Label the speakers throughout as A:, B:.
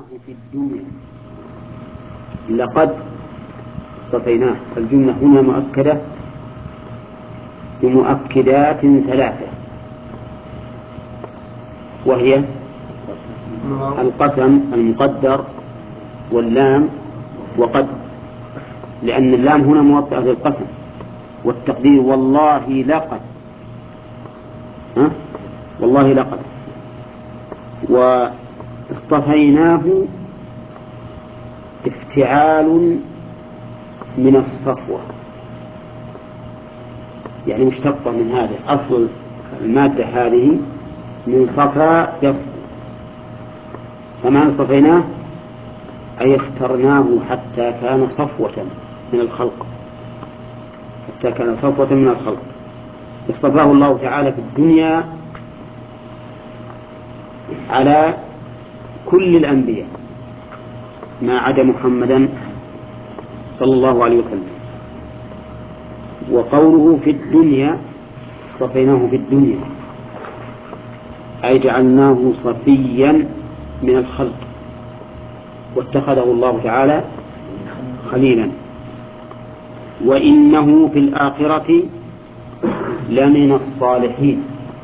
A: في الدنيا لقد اصطفيناه. الجملة هنا مؤكدة بمؤكدات ثلاثة، وهي القسم المقدر واللام وقد، لأن اللام هنا موطئة للقسم، والتقدير والله لقد، والله لقد. واصطفيناه افتعال من الصفوة، يعني مشتقة من هذا. أصل المادة هذه من صفا يصفو، فما اصطفيناه أي اخترناه حتى كان صفوة من الخلق، حتى كان صفوة من الخلق. اصطفاه الله تعالى في الدنيا على كل الأنبياء ما عدا محمدا صلى الله عليه وسلم. وقوله في الدنيا اصطفيناه في الدنيا أي جعلناه صفيا من الخلق، واتخذه الله تعالى خليلا. وإنه في الآخرة لمن الصالحين.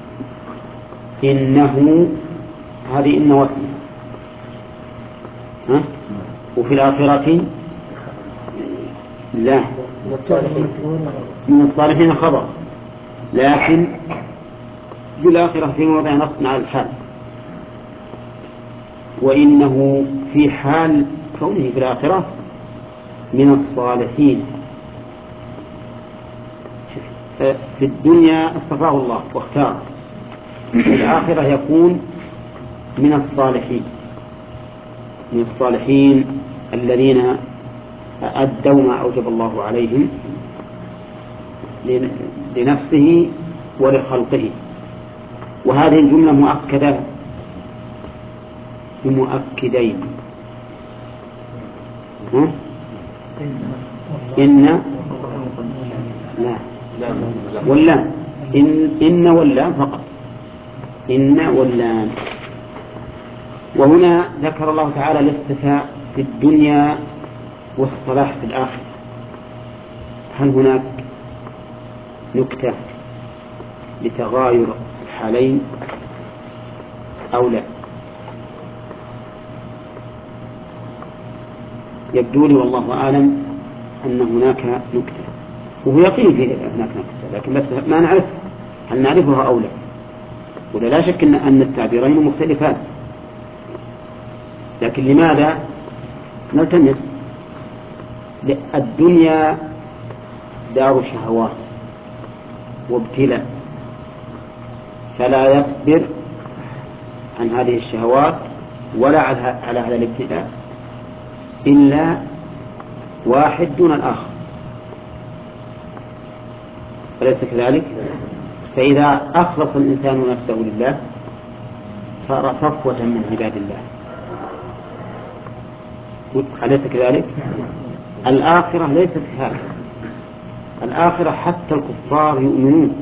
A: إنه هذه إن واسمه، وفي الآخرة لا، من الصالحين خبر، لكن في الآخرة في موضع نصب على الحال. وإنه في حال كونه في الآخرة من الصالحين. في الدنيا اصطفاه الله واختاره، في الآخرة يكون من الصالحين، من الصالحين الذين أدوا ما أوجب الله عليهم لنفسه ولخلقه. وهذه الجملة مؤكدة بمؤكدين، إن لا واللام، إن واللام فقط، إن واللام. وهنا ذكر الله تعالى الاصطفاء في الدنيا والصلاح في الآخرة. هل هناك نكتة لتغاير الحالين أو لا؟ يبدو لي والله أعلم أن هناك نكتة، وهو يقين في هناك نكتة، لكن بس ما نعرف هل نعرفها أو لا. ولا لا شك أن التعبيرين مختلفان، لكن لماذا نلتمس؟ الدنيا دار شهوات وابتلاء، فلا يصبر عن هذه الشهوات ولا على هذا الابتلاء إلا واحد دون الآخر، أليس كذلك؟ فإذا أخلص الإنسان نفسه لله صار صفوة من عباد الله، أليس كذلك؟ الآخرة ليست هكذا، الآخرة حتى الكفار يؤمنون،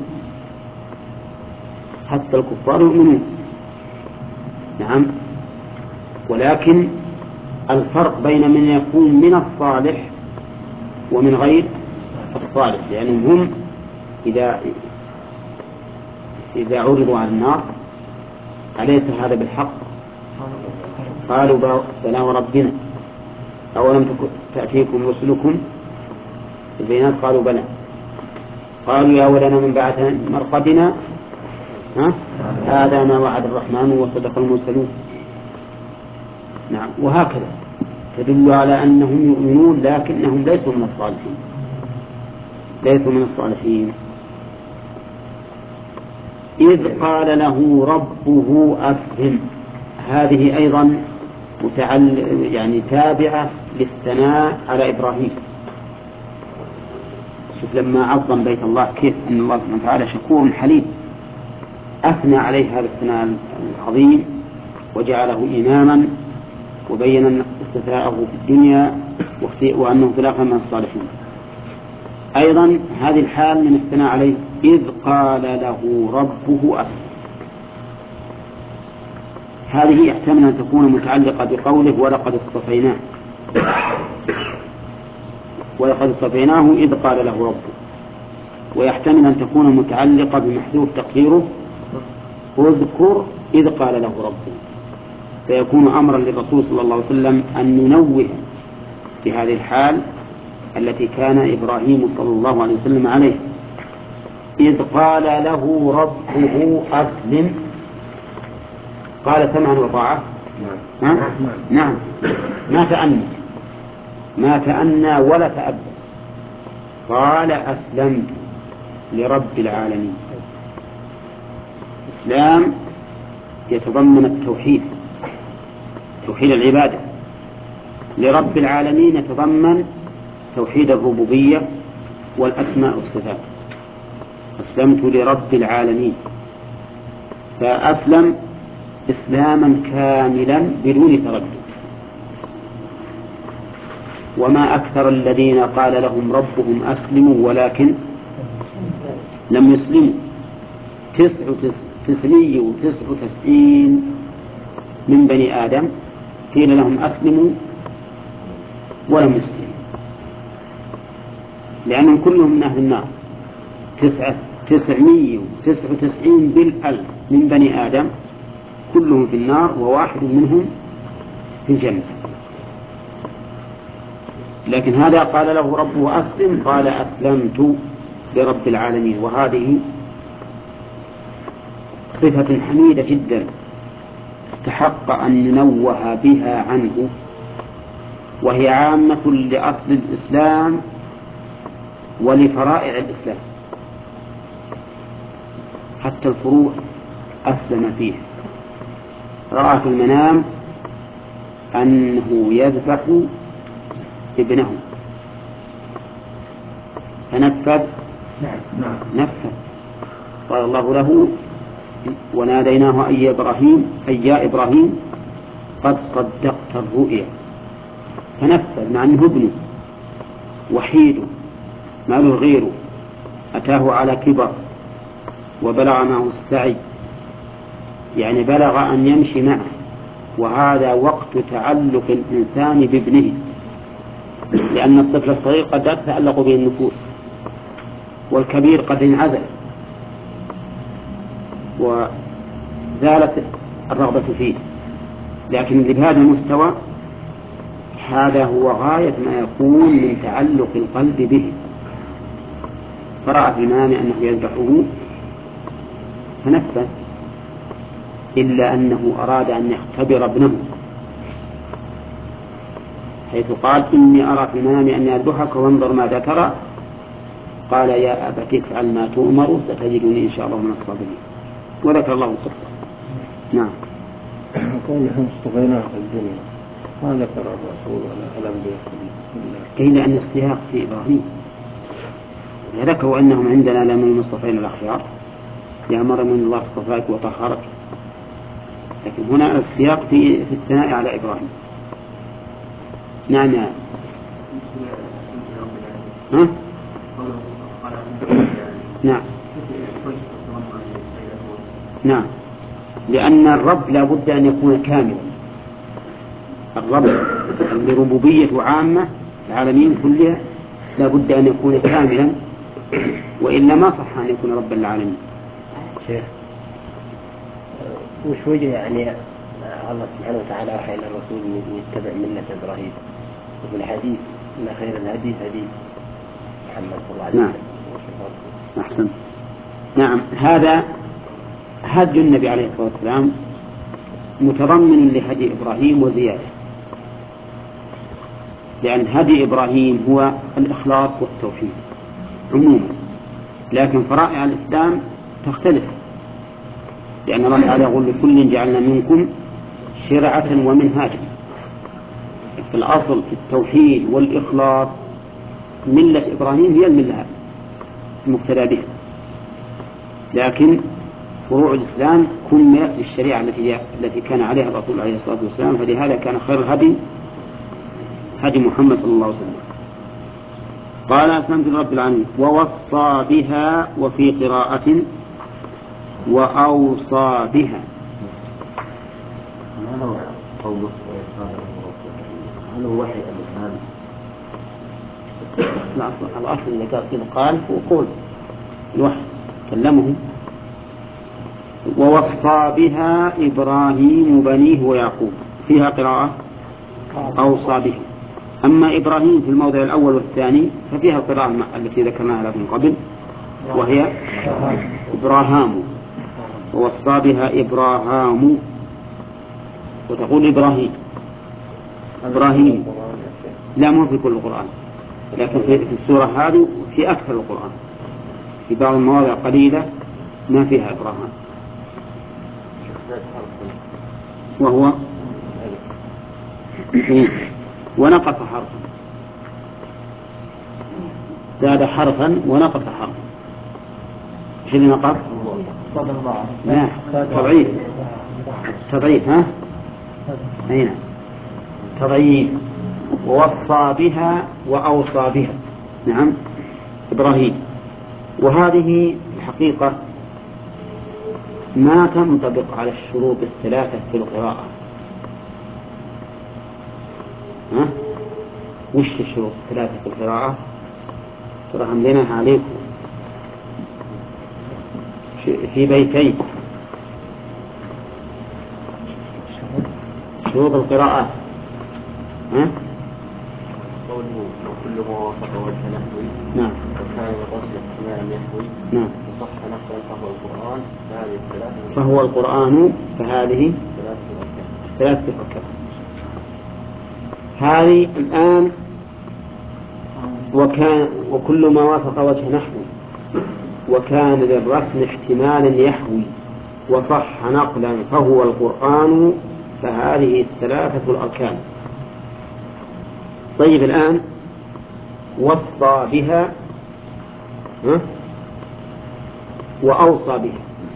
A: حتى الكفار يؤمنون، نعم. ولكن الفرق بين من يكون من الصالح ومن غير الصالح، لأنهم هم إذا عرضوا على النار أليس هذا بالحق؟ قالوا بلى وربنا، أولم تأتيكم رسلكم بالبينات؟ قالوا بلى. قالوا يا ولنا من بعد مرقدنا هذا ما وعد الرحمن وصدق المرسلون. نعم. وهكذا تدل على أنهم يؤمنون لكنهم ليسوا من الصالحين، ليسوا من الصالحين. إذ قال له ربه أسلم، هذه أيضا يعني تابعة للثناء على إبراهيم. شوف لما عظم بيت الله كيف أن الله سبحانه وتعالى شكور حليم، أثنى عليه هذا الثناء العظيم وجعله إماما، وبين استثناءه في الدنيا وأنه في الآخرة من الصالحين. أيضا هذه الحال من الثناء عليه، إذ قال له ربه أسلم، هذه يحتمل أن تكون متعلقة بقوله ولقد اصطفيناه إذ قال له ربه، ويحتمل أن تكون متعلقة بمحذوف تقديره اذكر إذ قال له ربه، فيكون أمرا للرسول صلى الله عليه وسلم أن ننوه في هذه الحال التي كان إبراهيم صلى الله عليه وسلم عليه، إذ قال له ربه أسلم، قال سمعا وطاعة. نعم، ما تأنى ولا تأبى، قال أسلمت لرب العالمين. الإسلام يتضمن التوحيد، توحيد العبادة، لرب العالمين يتضمن توحيد الربوبية والأسماء والصفات. أسلمت لرب العالمين، فأسلم إسلاما كاملا بدون تردد. وما أكثر الذين قال لهم ربهم أسلموا ولكن لم يسلموا. 999 من بني آدم قيل لهم أسلموا ولم يسلموا، لأنهم كلهم من أهل النار. 999 بالألف من بني آدم كلهم في النار، وواحد منهم في الجنة. لكن هذا قال له ربه أسلم، قال أسلمت لرب العالمين، وهذه صفة حميدة جدا استحق أن ننوه بها عنه، وهي عامة لأصل الإسلام ولفرائع الإسلام، حتى الفروع أسلم فيها. رأى في المنام أنه يذبح ابنه فنفذ، نفذ. قال الله له وناديناه أي يا إبراهيم قد صدقت الرؤيا، فنفذ، مع أنه ابنه وحيد ما له غيره، أتاه على كبر وبلغ معه السعي، يعني بلغ أن يمشي معه، وهذا وقت تعلق الإنسان بابنه، لأن الطفل الصغير قد لا تتعلق به النفوس، والكبير قد انعزل وزالت الرغبة فيه. لكن اللي بهذا المستوى هذا هو غاية ما يكون من تعلق القلب به. فرأى في المنام أنه يذبحه فنفذ، إلا أنه أراد أن يختبر ابنه، حيث قال إني أرى في المنام أني أذبحك وانظر ماذا ترى. قال يا أبت افعل ما تؤمر ستجدني إن شاء الله من الصابرين، وذكر الله القصة. نعم.
B: قوله اصطفيناه في الدنيا ما ذكر الرسول ولا الأنبياء
A: قيل أن السياق في إبراهيم، ذكروا أنهم عندنا لمن المصطفين الأخيار، يا مريم إن الله اصطفاك وطهرك، لكن هنا السياق في الثناء على إبراهيم. نعم. ها؟ نعم. نعم، لأن الرب لا بد أن يكون كاملا. الرب اللي ربوبية عامة العالمين كلها لا بد أن يكون كاملا، وإلا ما صح أن يكون ربا للعالمين.
B: شيخ، وش وجه يعني الله سبحانه وتعالى وحي الرسول يتبع ملة إبراهيم، وفي الحديث إن خير الهدي هدي محمد صلى الله عليه وسلم.
A: نعم. أحسن. نعم، هذا هدي النبي عليه الصلاة والسلام متضمن لهدي إبراهيم وزيادة، لأن هدي إبراهيم هو الإخلاص والتوحيد عموما، لكن فرائع الإسلام تختلف، لأن الله تعالى يقول لكل جعلنا منكم شرعة ومنهاجا. في الأصل في التوحيد والإخلاص ملة إبراهيم هي الملة المقتدى بها، لكن فروع الإسلام كملت بالشريعة التي كان عليها الرسول عليه الصلاة والسلام، فلهذا كان خير الهدي هدي محمد صلى الله عليه وسلم. قال أسلمت لرب العالمين، ووصى بها، وفي قراءة وأوصى بها.
B: هل هو وحي الإنسان؟
A: الأصل اللي قال هو قول الوحي كلمه. ووصى بها إبراهيم بنيه ويعقوب، فيها قراءة أوصى بها. أما إبراهيم في الموضع الأول والثاني ففيها القراءة التي ذكرناها لكم قبل، وهي إبراهام. ووصى بها إبراهام، وتقول إبراهيم لا مو في كل القرآن، لكن في السورة هذه في أكثر القرآن، في بعض المواضع قليلة ما فيها إبراهام، وهو ونقص حرفا، زاد حرفا ونقص حرفا. ايش اللي نقص؟ لا، تضعيف ها؟ هنا تضعيف. ووصى بها وأوصى بها، نعم إبراهيم. وهذه الحقيقة ما تنطبق على الشروط الثلاثة في القراءة. وش الشروط الثلاثة في القراءة؟ ترى عندنا عليكم في بيتين شروط القراءة.
B: قوله وكل ما وافق وجه نحوي،
A: نعم،
B: وكان الرسل احتمالا يحوي،
A: نعم،
B: وصح نقلا فهو القرآن، فهذه الثلاثة،
A: فهو القرآن، فهذه ثلاثة أركان. هذه الآن وكل ما وافق وجه نحوي، وكان للرسم احتمال يحوي، وصح نقلا فهو القرآن، فهذه الثلاثة الأركان. طيب الآن وصى بها وأوصى بها،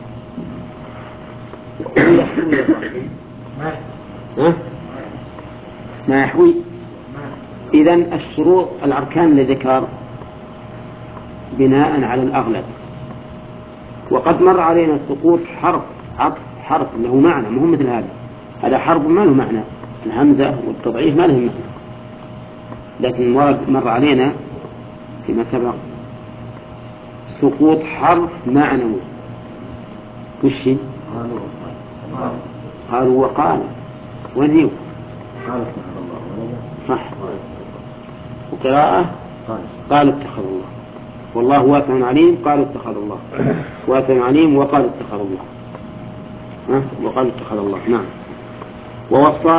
A: يحوي ما يحوي. إذن الشروط الأركان اللي ذكر بناء على الأغلب. وقد مر علينا سقوط حرف عطف حرف له معنى، مهم مثل هذا حرف ما له معنى، الهمزة والتضعيف ما له معنى، لكن مر علينا فيما سبق سقوط حرف معنوي. وش قالوا وقال وليو صح، وقراءة قالوا اتخذ الله، والله واسع عليم قالوا اتخذ الله، واسع عليم وقالوا اتخذ الله، وقالوا اتخذ الله. نعم. ووصى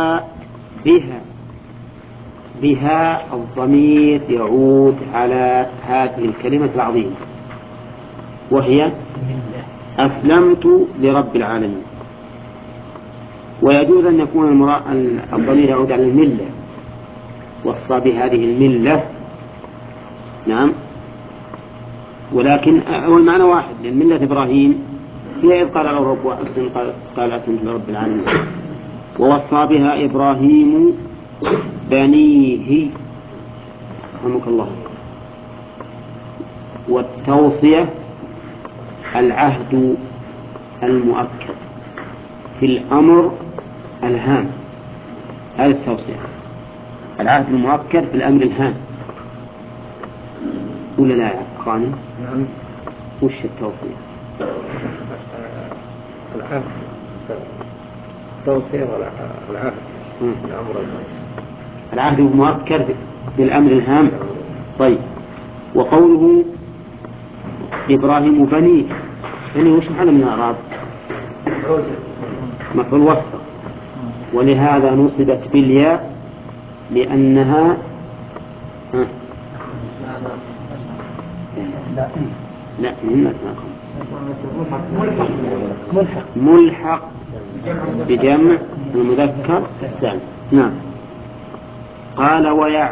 A: بها الضمير يعود على هذه الكلمة العظيمة، وهي أسلمت لرب العالمين. ويجوز أن يكون الضمير يعود على الملة، وصى بهذه الملة، نعم، ولكن هو المعنى واحد، لأن ملة إبراهيم هي إذ قال له رب أسلم، قال أسلمت لرب العالمين. ووصى بها إبراهيم بنيه، رحمك الله. والتوصية العهد المؤكد في الأمر الهام، هذه التوصية، العهد المؤكد في الأمر الهام، ولا لا يا أخواني؟
B: نعم.
A: وش التوصية؟
B: العهد، التوصية والعهد، الأمر الهام،
A: العهد المؤكد بالأمر الهام. طيب، وقوله إبراهيم بنيه، يعني وش محل من الأعراب؟ مفعول وصف، ولهذا نصبت بالياء لأنها لا ملحق بجمع المذكر السالم. نعم. قال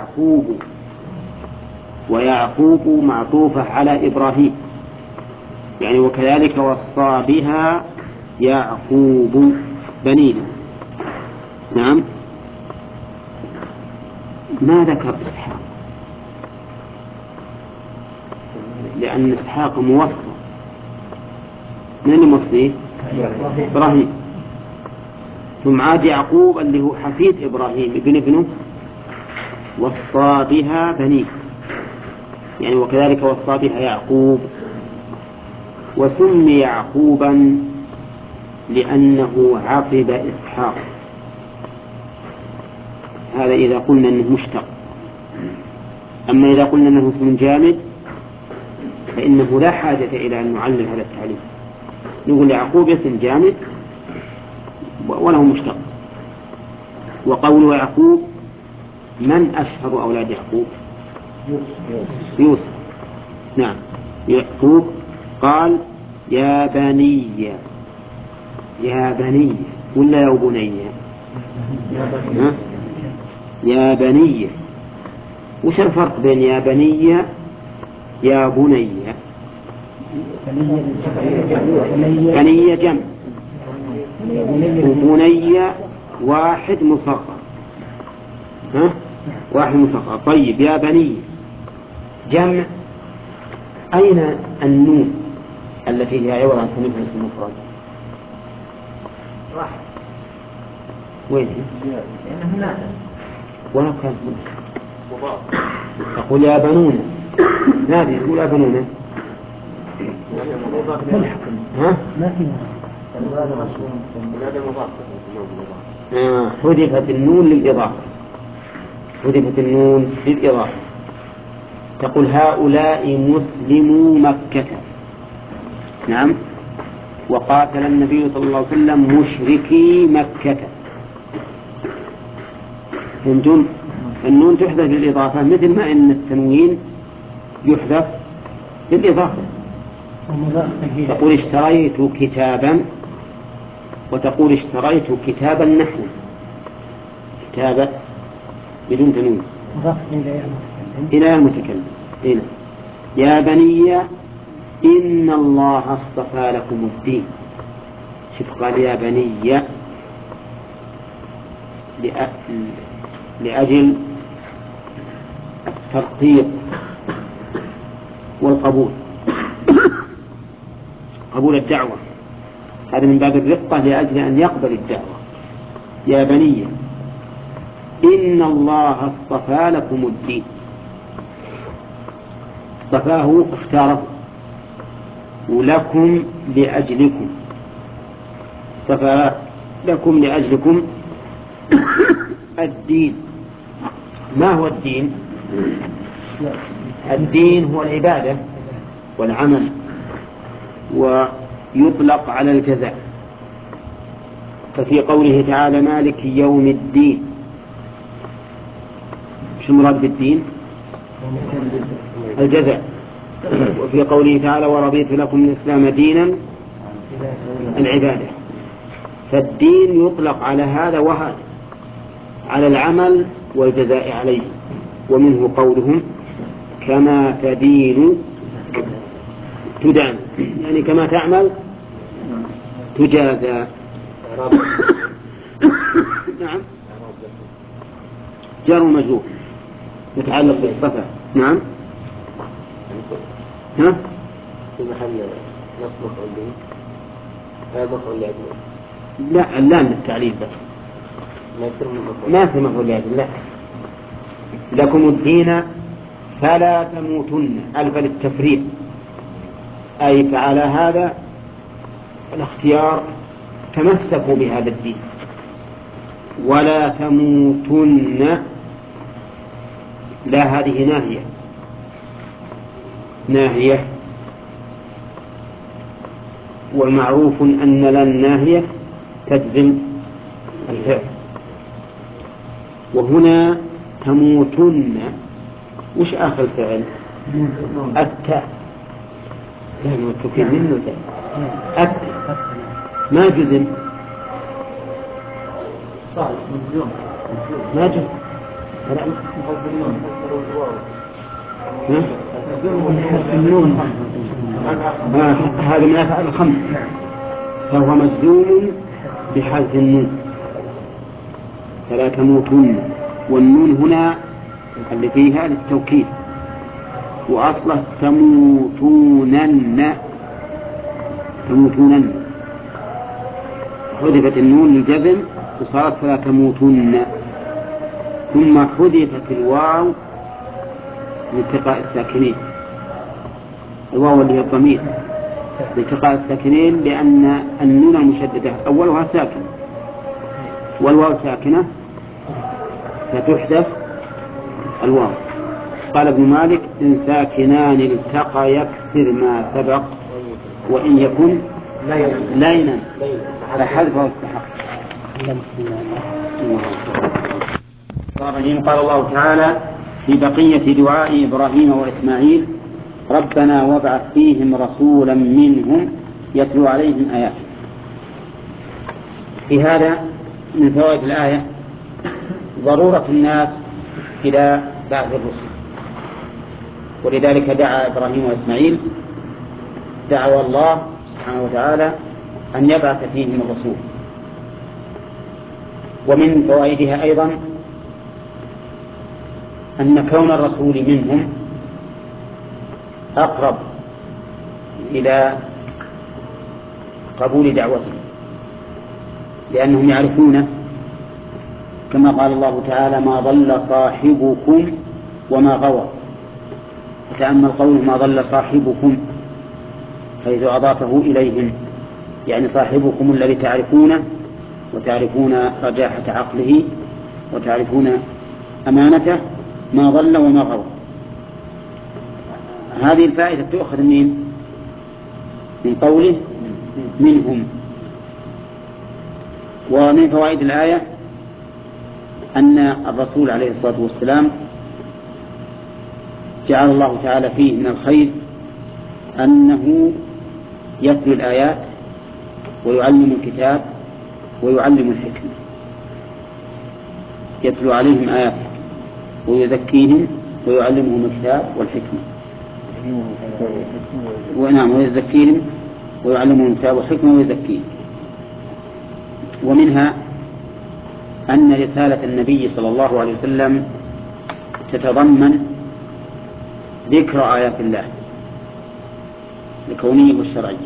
A: ويعقوب معطوفة على إبراهيم، يعني وكذلك وصى بها يعقوب بنيه. نعم. ما ذكر إسحاق لأن إسحاق موصى. من الموصي؟ إبراهيم. ثم عاد يعقوب اللي هو حفيد إبراهيم ابنه وصى بها بنيه، يعني وكذلك وصى بها يعقوب. وسمي يعقوبا لأنه عقب إسحاق، هذا إذا قلنا أنه مشتق. أما إذا قلنا أنه اسم جامد فإنه لا حاجة إلى أن نعلل هذا التعليل، نقول يعقوب اسم جامد وله مشتق. وقول يعقوب من أشهر أولاد يعقوب؟ يوسف. نعم، يعقوب قال يا بني، يا بني ولا يا بني؟ يا بني. وش الفرق بين يا بني يا بني؟ بني جمع وبني واحد مصغر، واحد مصغر. طيب يا بني جمع، أين النون التي هي عبارة عن تنوين اسم المفرد؟ وين هي؟ ولا كان تقول يا بنون، نادي تقول يا بنون. ها؟ حذفت النون للإضافة، حذفت النون للإضافة. تقول هؤلاء مسلمو مكة. نعم. وقاتل النبي صلى الله عليه وسلم مشركي مكة. فهمتم؟ النون تحذف للإضافة مثل ما إن التنوين يحذف للإضافة. تقول اشتريت كتابا وتقول اشتريت كتابا نحو، كتابة بدون تنوين إلى المتكلم. هنا يا بني إن الله اصطفى لكم الدين. شوف قال يا بني لأجل الترقيق والقبول، قبول الدعوة، هذا من باب الرقة لأجل أن يقبل الدعوة. يا بني إن الله اصطفى لكم الدين، اصطفاه اختاره، ولكم لأجلكم، اصطفى لكم لأجلكم الدين. ما هو الدين؟ الدين هو العبادة والعمل، ويطلق على الجزاء. ففي قوله تعالى مالك يوم الدين، شو المراد بالدين؟ الجزاء. وفي قوله تعالى ورضيت لكم الإسلام دينا العبادة. فالدين يطلق على هذا وهذا، على العمل والجزاء عليه. ومنه قولهم كما تدين تدان، يعني كما تعمل تجازى. نعم، جار ومجرور يتعلق بالصفة. نعم. ها؟
B: في محل نصب مفعول به، هذا مفعول لأجله.
A: لا، اللام للتعليل بس، ما يصير مفعول لأجله. لا، لكم الدين فلا تموتن، ألف للتفريق، أي فعلى هذا الاختيار تمسكوا بهذا الدين. ولا تموتن، لا هذه ناهية، ناهية، والمعروف أن لا الناهية تجزم الفعل. وهنا تموتن، وش آخر الفعل؟ التاء، لأنه التوكيد منه تاء، ما جزم، ما جزم. هذا من أفعال الخمس، فهو مجزوم بحذف النون، فلا تموتن. والنون هنا اللي فيها للتوكيد، وأصله تموتونن، تموتونن، حذفت النون للجزم وصارت فلا تموتن، ثم حذفت الواو لالتقاء الساكنين، الواو اللي هي الضمير لالتقاء الساكنين، لأن النون المشددة أولها ساكن والواو ساكنة فتحذف الواو. قال ابن مالك: إن ساكنان التقى يكسر ما سبق، وإن يكن لينا فحذفه استحق. قال الله تعالى في بقية دعاء إبراهيم وإسماعيل: ربنا وابعث فيهم رسولا منهم يتلو عليهم آياتك. في هذا من فوائد الآية ضرورة الناس إلى بعث الرسل، ولذلك دعا إبراهيم وإسماعيل دعوا الله سبحانه وتعالى أن يبعث فيهم الرسول. ومن فوائدها أيضا أن كون الرسول منهم أقرب إلى قبول دعوته، لأنهم يعرفونه، كما قال الله تعالى: ما ضل صاحبكم وما غوى. فتأمل قوله ما ضل صاحبكم حيث أضافه إليهم، يعني صاحبكم الذي تعرفونه وتعرفون رجاحة عقله وتعرفون أمانته، ما ضل وما غوى. هذه الفائدة تؤخذ من قوله منهم. ومن فوائد الآية أن الرسول عليه الصلاة والسلام جعل الله تعالى فيه من الخير أنه يتلو الآيات ويعلم الكتاب ويعلم الحكمة، يتلو عليهم آياته ويزكيهم ويعلمهم الكتاب والحكمة. ونعم، ويزكيهم ويعلمهم الكتاب والحكمة ويزكيهم. ومنها أن رسالة النبي صلى الله عليه وسلم تتضمن ذكر آيات الله الكونية والشرعية،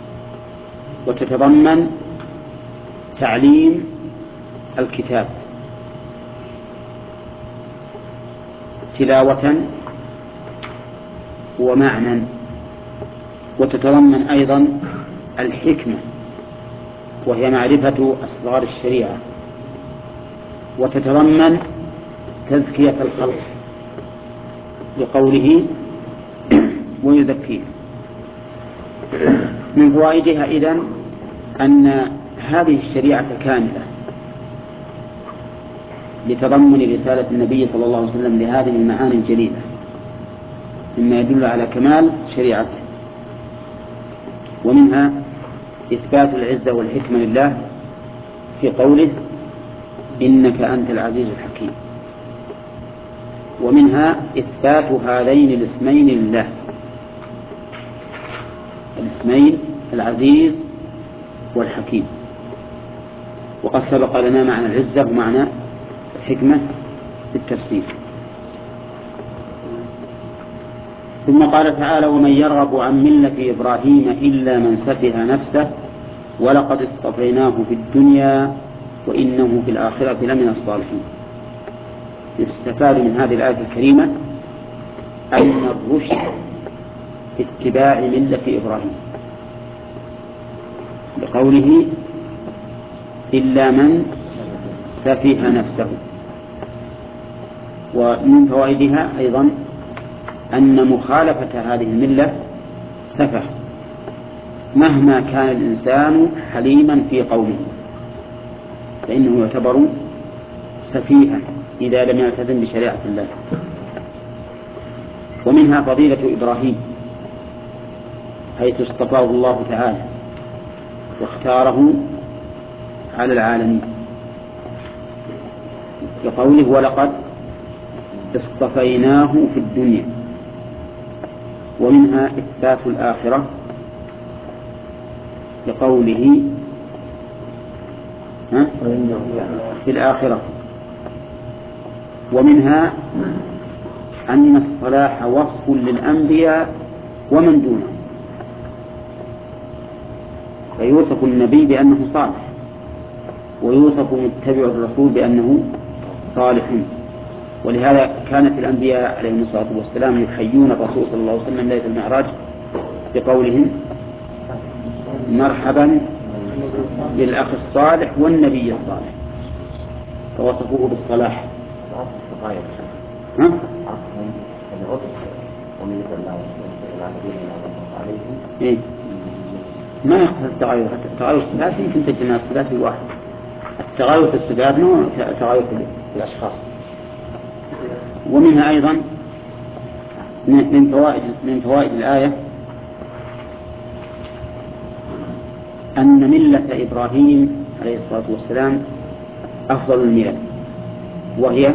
A: وتتضمن تعليم الكتاب تلاوة ومعنى، وتتضمن أيضا الحكمة وهي معرفة أسرار الشريعة، وتتضمن تزكية الخلق لقوله ويزكيه. من فوائدها إذن أن هذه الشريعة كاملة لتضمن رسالة النبي صلى الله عليه وسلم لهذه المعاني الجليلة، مما يدل على كمال شريعته. ومنها إثبات العزة والحكمة لله في قوله إنك أنت العزيز الحكيم. ومنها إثبات هذين الاسمين لله، الاسمين العزيز والحكيم. وقد سبق لنا معنى العزة ومعنى الحكمة في التفسير. ثم قال تعالى: ومن يرغب عن ملة إبراهيم إلا من سفه نفسه ولقد اصطفيناه في الدنيا وإنه في الآخرة لمن الصالحين. يستفاد من هذه الآية الكريمة أن الرشد في اتباع ملة إبراهيم، بقوله إلا من سفه نفسه. ومن فوائدها أيضا أن مخالفة هذه الملة سفه، مهما كان الإنسان حليما في قوله فإنه يعتبر سفيها إذا لم يلتزم بشريعة الله. ومنها فضيلة إبراهيم حيث اصطفاه الله تعالى واختاره على العالمين، بقوله ولقد اصطفيناه في الدنيا. ومنها إثبات الآخرة بقوله في الآخرة. ومنها أن الصلاح وصف للأنبياء ومن دونهم، فيوصف النبي بأنه صالح ويوصف متبع الرسول بأنه صالح. ولهذا كانت الأنبياء عليهم الصلاة والسلام يحيون الرسول صلى الله عليه وسلم ليلة المعراج بقولهم مرحبا بالأخ الصالح والنبي الصالح، فوصفوه بالصلاح. ها؟ إيه؟ ما يخفى التغير، التغير الصفات يمكن تجمع الصفات الواحد، التغير في الصفات نوع تغير في الأشخاص. ومنها أيضا من فوائد الآية أن ملة إبراهيم عليه الصلاة والسلام أفضل الملل، وهي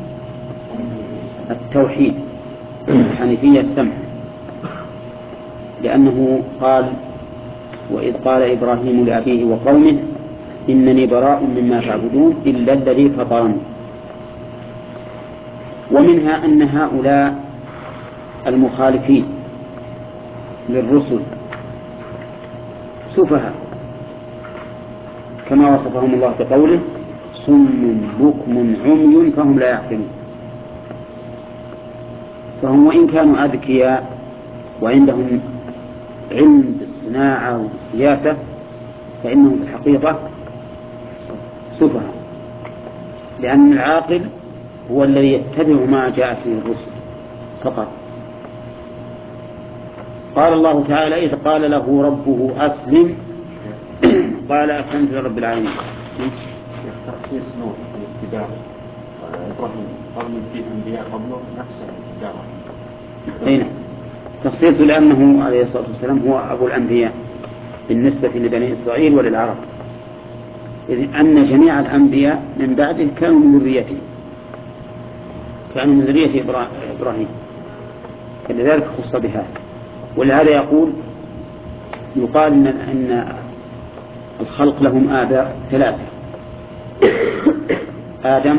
A: التوحيد الحنيفية السمح، لأنه قال وإذ قال إبراهيم لأبيه وقومه إنني براء مما تعبدون إلا الذي فطرني. ومنها أن هؤلاء المخالفين للرسل سفهاء كما وصفهم الله بقوله صم بكم عمي فهم لا يعقلون. فهم وإن كانوا أذكياء وعندهم علم بالصناعة والسياسة فإنهم في الحقيقة سفهاء، لأن العاقل هو الذي يتبع ما جاءت به الرسل فقط. قال الله تعالى إذ قال له ربه أسلم قال أسلمت لرب العالمين.
C: تخصيص نوح الاتباع إبراهيم قبل فيه أنبياء قبله نفس الاتباع.
A: أين تخصيص؟ لأنه عليه الصلاة والسلام هو أبو الأنبياء بالنسبة لبني إسرائيل وللعرب، إذ أن جميع الأنبياء من بعده كانوا من ذريته، كانوا من ذرية إبراهيم، فلذلك خص بها. ولهذا يقال إن الخلق لهم آباء ثلاثة: آدم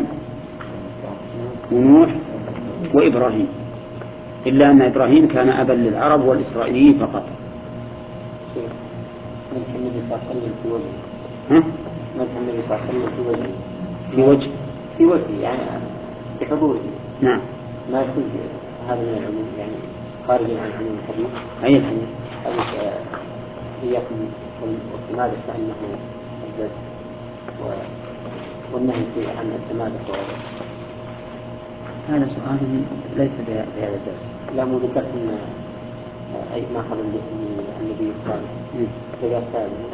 A: ونوح وإبراهيم، إلا أن إبراهيم كان أبا للعرب والإسرائيليين فقط.
B: في وجه يعني في حضوره.
A: نعم.
B: ما يكون هذا من العلوم يعني خارج عن علوم الحديث.
A: أي
B: إياكم والتمادح فإنه الجد والنهي عن التمادح
A: هذا سؤال ليس بهذا الدرس.
B: لا مو ذكرت أن أي ما قبل النبي الصالح كذا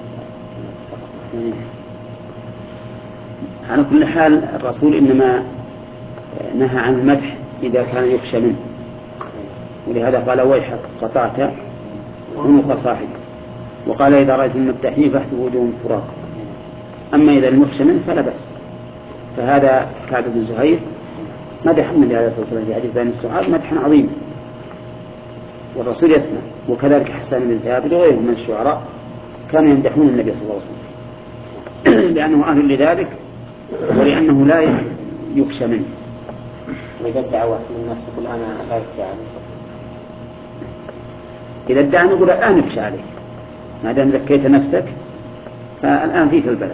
A: على كل حال الرسول إنما نهى عن المدح إذا كان يخشى منه، ولهذا قال ويحك قطعت عنق صاحبه، وقال إذا رأيت المدحين فاحسبوا وجوههم التراب. أما إذا المخشى منه فلا بأس. فهذا كعب بن زهير مدح النبي عليه الصلاة والسلام في حديث بني السعاد مدحا عظيما، والرسول يسمع. وكذلك حسان بن ثابت وغيرهم من الشعراء كانوا يمدحون النبي صلى الله عليه وسلم لأنه أهل لذلك ولأنه لا يخشى منه.
B: وإذا ادعى واحد من الناس يقول أنا لا يخشى عليه،
A: إذا ادعى نقول الآن يخشى عليك ما دام ذكيت نفسك فالآن فيك البلد.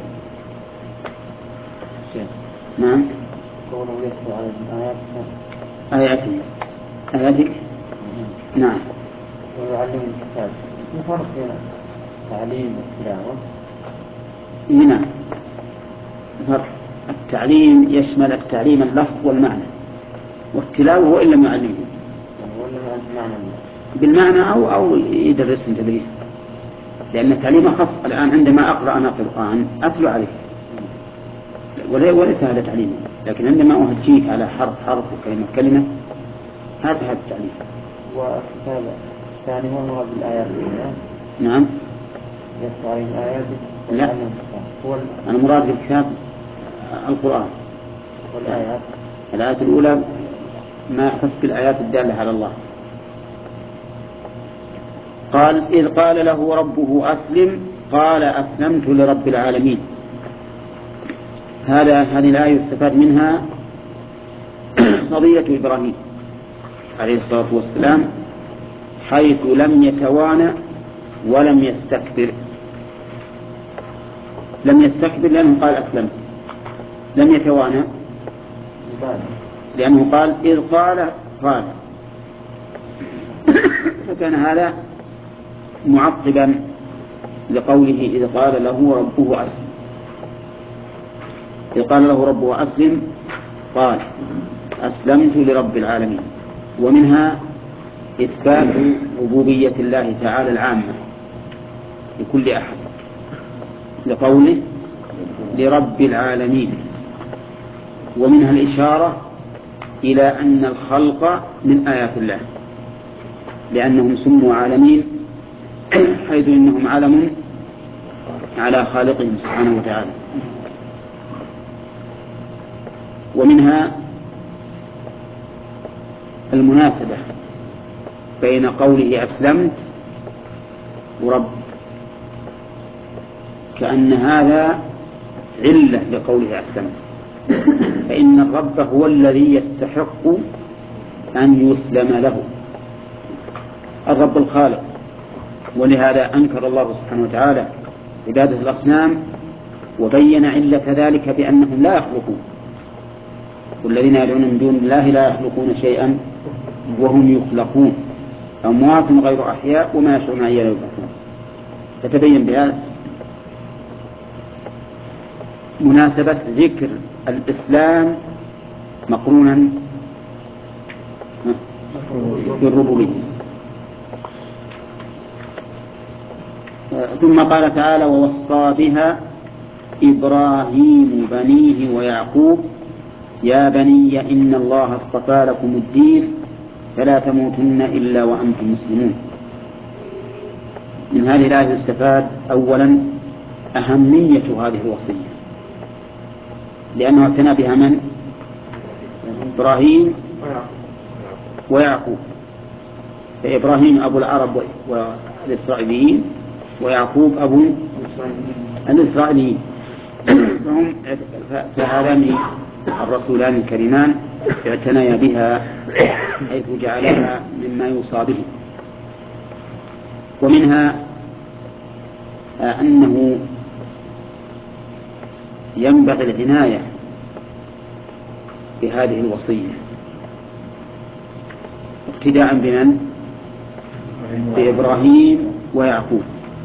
A: نعم.
B: قوله يتلو على
A: آياتك. نعم.
B: ويعلم الكتاب. في فرق بين التعليم والتلاوة.
A: نعم فرق. التعليم يشمل التعليم اللفظ والمعنى، والتلاوة وإن لم يعلمه بالمعنى أو يدرسهم تدريس، لأن التعليم خاص. الآن عندما أقرأ أنا القرآن أتلو عليك وليس هذا تعليم، لكن عندما أهجيك على حرف وكلمة كلمة هذا التعليم.
B: والكتاب الثاني هو المراد بالآيات.
A: نعم.
B: يتلو عليه الآيات.
A: لا، المراد بالكتاب القرآن،
B: والآيات
A: الآيات الأولى ما يخص بالآيات الدالة على الله. قال إذ قال له ربه أسلم قال أسلمت لرب العالمين. هذه الآية يستفاد منها قضية إبراهيم عليه الصلاة والسلام حيث لم يتوانى ولم يستكبر، لم يستكبر لأنه قال أسلمت. لم يتوانى لأنه قال إذ قال فكان هذا معقبا لقوله إذ قال له ربه أسلم. إذ قال له ربه أسلم قال أسلمت لرب العالمين. ومنها إثبات ربوبية الله تعالى العامة لكل أحد لقوله لرب العالمين. ومنها الإشارة إلى أن الخلق من آيات الله لأنهم سموا عالمين حيث إنهم علم على خالقهم سبحانه وتعالى. ومنها المناسبة بين قوله أسلمت ورب، كأن هذا علة لقوله أسلمت، فإن الرب هو الذي يستحق أن يسلم له، الرب الخالق. ولهذا أنكر الله سبحانه وتعالى عبادة الأصنام وبين علة ذلك بأنهم لا يخلقون، والذين يدعون من دون الله لا يخلقون شيئا وهم يخلقون أموات غير أحياء وما يشعرون أيان يبعثون. فتبين بهذا مناسبة ذكر الإسلام مقرونا بالربوبية. ثم قال تعالى ووصى بها إبراهيم بنيه ويعقوب يا بني إن الله اصطفى لكم الدين فلا تموتن إلا وأنتم مسلمون. من هذه الآية يستفاد أولا أهمية هذه الوصية، لأنه اعتنى بها من؟ إبراهيم ويعقوب. فإبراهيم أبو العرب والإسرائيليين، ويعقوب أبو الإسرائيليين. فهذان الرسولان الكريمان اعتنيا بها حيث جعلها مما يوصى به. ومنها أنه ينبغي العناية بهذه الوصية ابتداء بمن؟ بإبراهيم ويعقوب.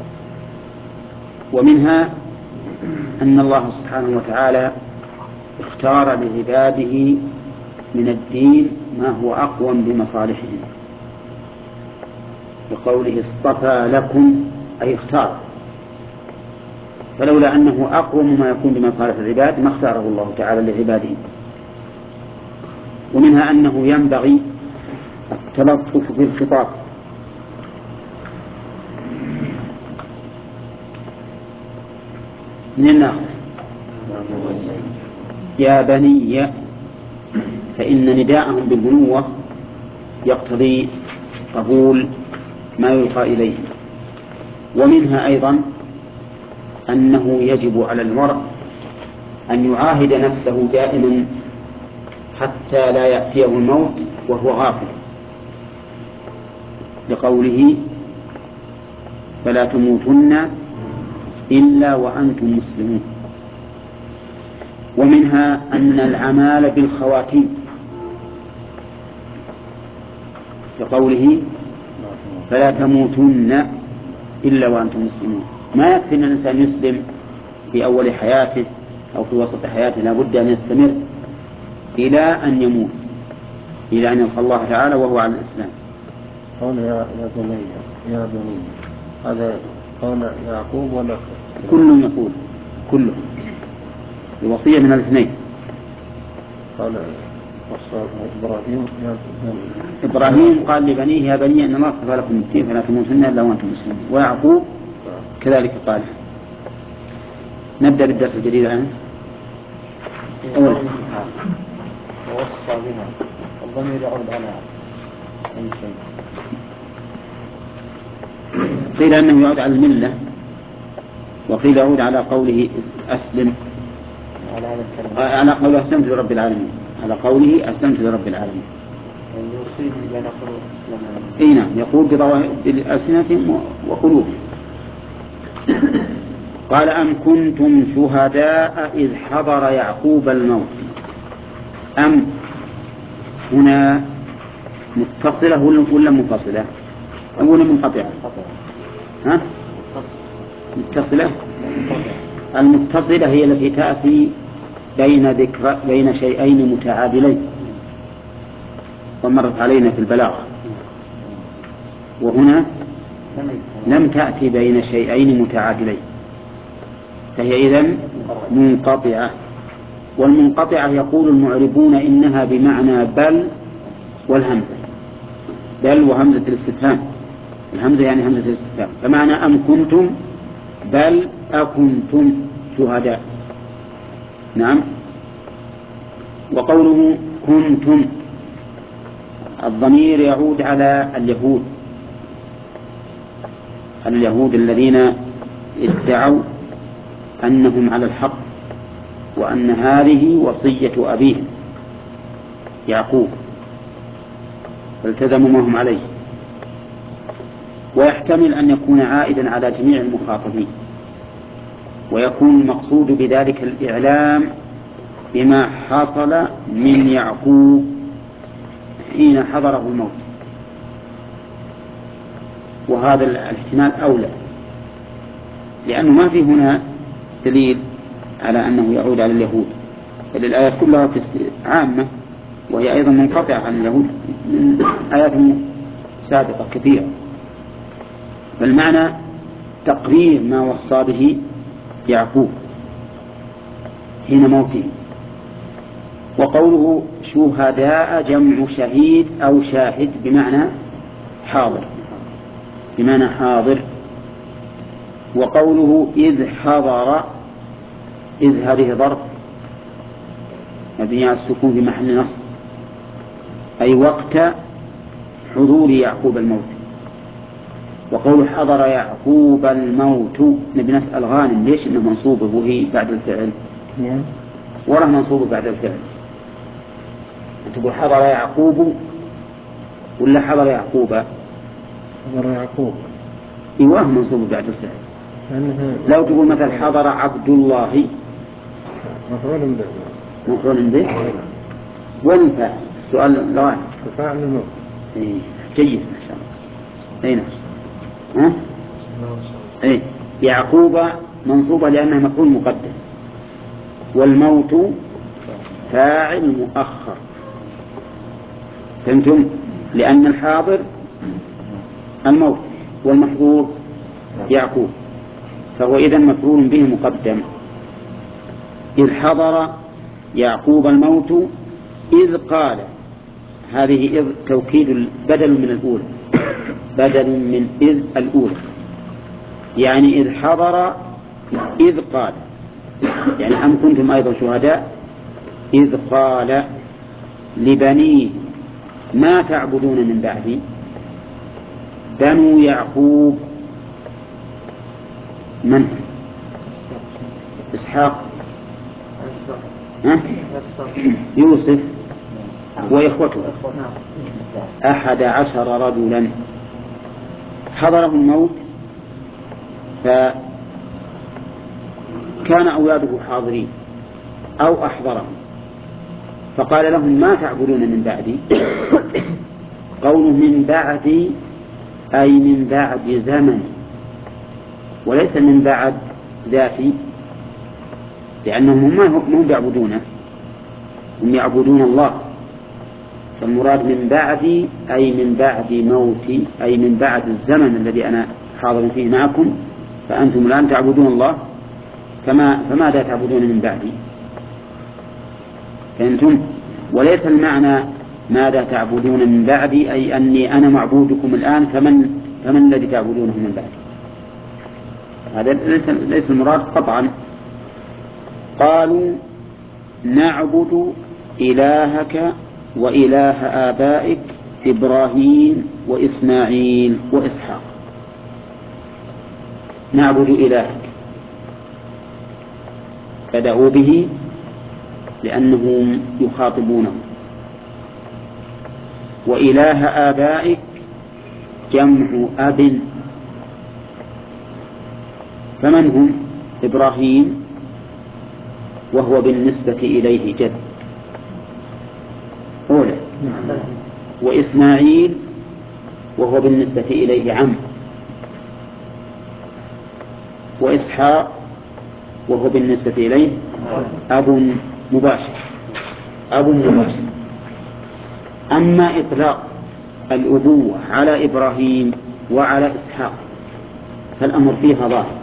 A: ومنها أن الله سبحانه وتعالى اختار لعباده من الدين ما هو أقوم بمصالحهم، بقوله اصطفى لكم أي اختار، فلولا أنه أقوم ما يكون بمصالح العباد ما اختاره الله تعالى لعباده. ومنها أنه ينبغي التلطف في الخطاب، من الناس يا بني، فإن نداءهم بالبنوة يقتضي قبول ما يلقى إليه. ومنها أيضا أنه يجب على المرء أن يعاهد نفسه دائما حتى لا يأتيه الموت وهو غافل، لقوله فلا تموتن إلا وأنتم مسلمون. ومنها أن العمال بالخواتيم، لقوله فلا تموتن إلا وأنتم مسلمون. ما يكفي أن الإنسان يسلم في أول حياته أو في وسط حياته، لا بد أن يستمر إلى أن يموت، إلى أن يلقى الله تعالى وهو على الإسلام.
B: قال يا بني هذا قال يعقوب ولا
A: كل يقول كله الوصية من الاثنين.
B: قال
A: إبراهيم قال لبنيه يا بني إن الله اصطفى لكم الدين فلا تموتن إلا وأنتم مسلمون. ويعقوب كذلك قال. نبدأ بالدرس الجديد الآن. أولا
C: ووصى بها الضمير يعود على أي شيء.
A: قيل أنه يعود على الملة، وقيل يعود على قوله أسلم، على قوله أسلمت لرب العالمين، على قوله أسلمت لرب العالمين.
C: يوصيه بأن يقول أسلم.
A: أي نعم، يقول بألسنتهم وقلوبهم. قال أم كنتم شهداء إذ حضر يعقوب الموت. أم هنا متصلة ولا منفصلة ولا منقطعة؟ ها؟ متصلة. المتصلة هي التي تأتي بين شيئين متعادلين ومرت علينا في البلاغة، وهنا لم تأتي بين شيئين متعادلين، فهي إذن منقطعة. والمنقطعة يقول المعربون إنها بمعنى بل والهمزة، بل وهمزة الاستفهام، الهمزة يعني همزة الاستفهام، فمعنى أم كنتم بل أكنتم شهداء. نعم. وقوله كنتم الضمير يعود على اليهود الذين ادعوا أنهم على الحق وأن هذه وصية أبيهم يعقوب فالتزموا ما هم عليه. ويحتمل أن يكون عائدا على جميع المخاطبين، ويكون المقصود بذلك الإعلام بما حصل من يعقوب حين حضره الموت، وهذا الاحتمال أولى، لأنه ما في هنا دليل على أنه يعود على اليهود، بل الآيات كلها عامة، وهي أيضا منقطعة عن اليهود من آيات سابقة كثيرة، فالمعنى تقرير ما وصى به يعقوب حين موته. وقوله شهداء جمع شهيد أو شاهد بمعنى حاضر. وقوله إذ حضر، إذ هذه ظرف مبني على السكون في محل نصب، أي وقت حضور يعقوب الموت. وقول حضر يعقوب الموت نبي نسأل غانم ليش إنه منصوبه وهي بعد الفعل؟ وراء منصوبه بعد الفعل. تقول حضر يعقوب ولا حضر يعقوب؟
B: حضر يعقوب.
A: إيوه منصوبه بعد الفعل. لو تقول مثلا حضر عبد الله مفعول به وين الفاعل؟ السؤال الغانم.
B: الفاعل الموت.
A: جيد ما شاء الله. أين؟ إيه يعقوب منصوبة لأنها مفعول مقدم، والموت فاعل مؤخر. فهمتم؟ لأن الحاضر الموت والمحظور يعقوب، فهو إذن مفعول به مقدم. إذ حضر يعقوب الموت إذ قال، هذه إذ توكيد بدل من الأولى، بدل من إذ الأولى، يعني إذ حضر إذ قال، يعني أم كنتم أيضا شهداء إذ قال لبنيه ما تعبدون من بعدي. بنو يعقوب من؟ إسحاق، يوسف وإخوته 11 رجلا. حضرهم الموت فكان أولاده حاضرين أو أحضرهم، فقال لهم ما تعبدون من بعدي. قوله من بعدي أي من بعد زمن، وليس من بعد ذاتي، لأنهم ما هم يعبدونه، هم يعبدون الله. فالمراد من بعدي أي من بعد موتي، أي من بعد الزمن الذي أنا حاضر فيه معكم، فأنتم الآن تعبدون الله، فماذا تعبدون من بعدي؟ فأنتم، وليس المعنى ماذا تعبدون من بعدي أي أني أنا معبودكم الآن، فمن الذي تعبدونه من بعدي؟ هذا ليس المراد قطعا. قالوا نعبد إلهك وإله آبائك إبراهيم وإسماعيل وإسحاق. نعبد إلهك، بدأوا به لأنهم يخاطبونه. وإله آبائك جمع أب، فمن هم؟ إبراهيم وهو بالنسبة إليه جد أولى، وإسماعيل وهو بالنسبة إليه عم، وإسحاق وهو بالنسبة إليه أب مباشر. أما إطلاق الأبوة على إبراهيم وعلى إسحاق فالأمر فيها ظاهر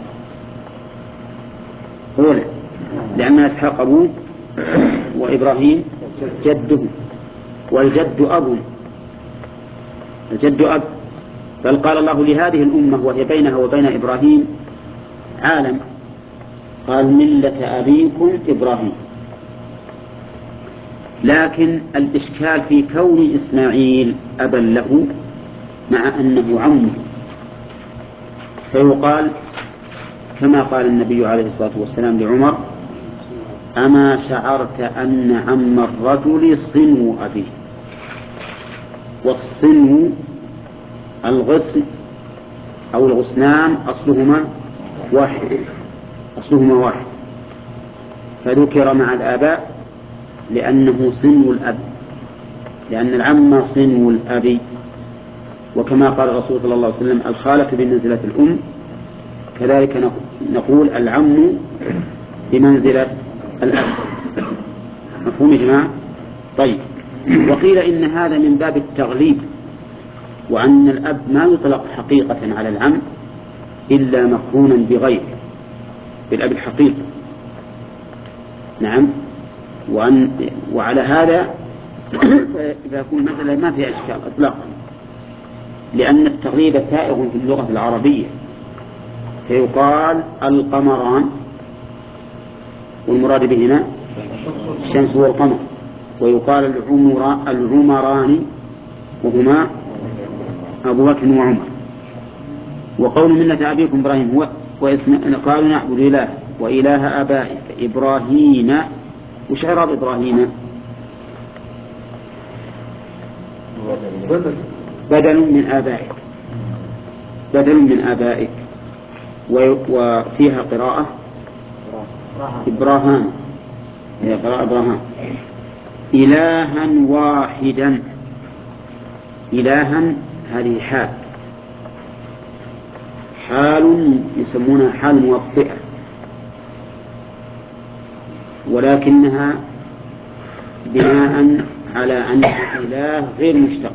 A: أولا، لأن إسحاق أبوه وإبراهيم جده، والجد أب، الجد أب. بل قال الله لهذه الأمة وهي بينها وبين إبراهيم عالم، قال ملة أبيكم إبراهيم. لكن الإشكال في كون إسماعيل أبا له مع أنه عمه، فيقال كما قال النبي عليه الصلاة والسلام لعمر: أما شعرت أن عم الرجل صنو أبيه؟ والصنو الغصن أو الغصنان أصلهما واحد، فذكر مع الآباء لأنه صنو الأب، لأن العم صنو الأب. وكما قال الرسول صلى الله عليه وسلم: الخالة بمنزلة الأم، كذلك نقول العم بمنزلة الأب. مفهوم يا جماعة؟ طيب، وقيل إن هذا من باب التغليب، وأن الأب ما يطلق حقيقة على العم إلا مقرونا بغيره، بالأب الحقيقي. نعم. وعلى هذا فيكون مثلا ما فيها إشكال إطلاقا، لأن التغليب سائغ في اللغة العربية، فيقال القمران، والمراد بهما الشمس والقمر، ويقال العمران، وهما أبو بكر وعمر. وقول ملة أبيكم إبراهيم قالوا نعبد إله وإله آبائك إبراهيم. وش إعراب إبراهيم؟ بدل من آبائك. وفيها قراءة إبراهام، هي قراءة إبراهام. إلها واحدا، إلها هذه حال يسمونها حال موطئة، ولكنها بناء على أن الإله غير مشتق،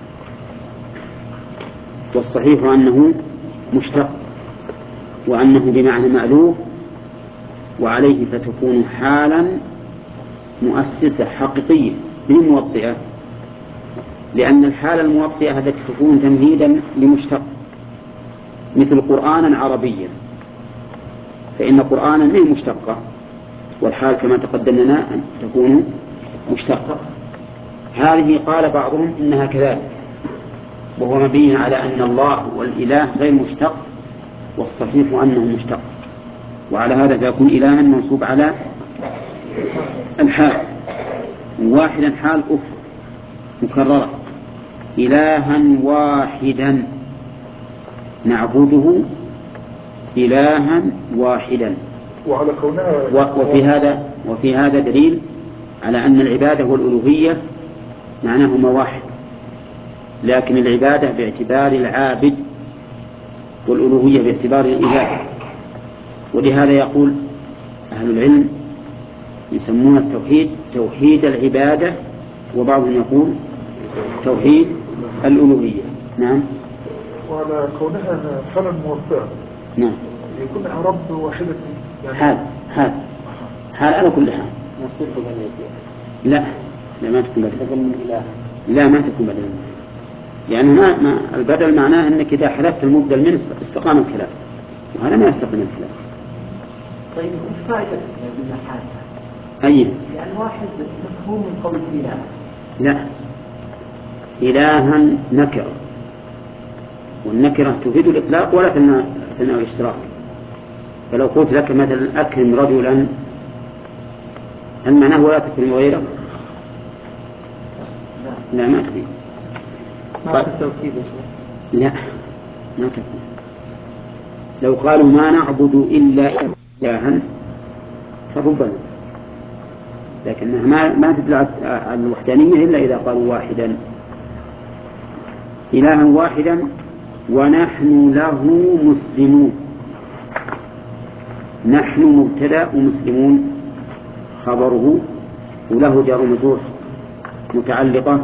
A: والصحيح أنه مشتق وأنه بمعنى مألوف، وعليه فتكون حالا مؤسسة حقيقية من موطئة، لأن الحالة الموطئة التي تكون تمهيدا لمشتق، مثل قرآنا عربيا، فإن قرآنا من مشتقة، والحال كما تقدم لنا أن تكون مشتقة. هذه قال بعضهم إنها كذلك، وهو مبين على أن الله والإله غير مشتق، والصحيح أنه مشتق، وعلى هذا فيكون إلها منصوب على الحال. واحدا حال أخرى مكررة، إلها واحدا نعبده إلها واحدا.
D: وعلى كونها
A: وفي هذا دليل على أن العبادة والألوهية معناهما واحد، لكن العبادة باعتبار العابد والألوهية باعتبار الإله. ولهذا يقول أهل العلم يسمون التوحيد توحيد العبادة، وبعضهم يقول توحيد الألوهية. نعم.
D: وعلى كونها حالا موفقة،
A: نعم،
D: يكون إعراب واحدة يعني
A: حال على كل حال. لا ما تكون بدل، لا ما تكون بدل، يعني ما البدل معناه أنك إذا حذفت المبدل منه استقام الكلام، وهذا ما يستقيم الكلام.
B: طيب وش فائدة من الحال؟
A: أي
B: يعني واحد مفهوم من قول الإله.
A: لا، إلها نكرة، والنكرة تفيد الإطلاق ولا تمنع الاشتراك. فلو قلت لك مثلا أكرم رجلا، هل معناه ولا تكرم غيره؟ لا ما تفيد.
C: ما في التوكيد يا شيخ.
A: لا ما تفيد. لو قالوا ما نعبد إلا إلها فربما، لكنها ما تدل على الوحدانية إلا إذا قالوا واحدا، إلها واحدا ونحن له مسلمون. نحن مبتدأ ومسلمون خبره، وله جار ومجرور متعلقة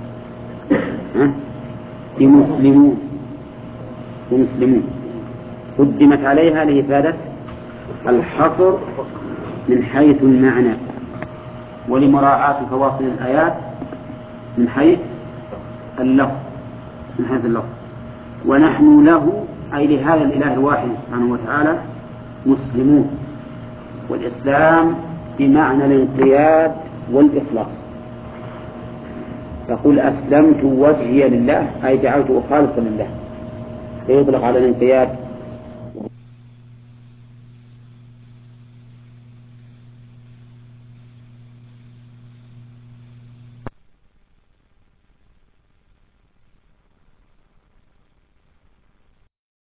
A: بمسلمون، ومسلمون قدمت عليها لإفادة الحصر من حيث المعنى ولمراعاة فواصل الآيات من حيث اللفظ، من حيث اللفظ. ونحن له أي لهذا الإله الواحد سبحانه وتعالى مسلمون، والإسلام بمعنى الانقياد والإخلاص. يقول أسلمت وجهي لله أي جعلته خالصا لله، فيطلق على الانقياد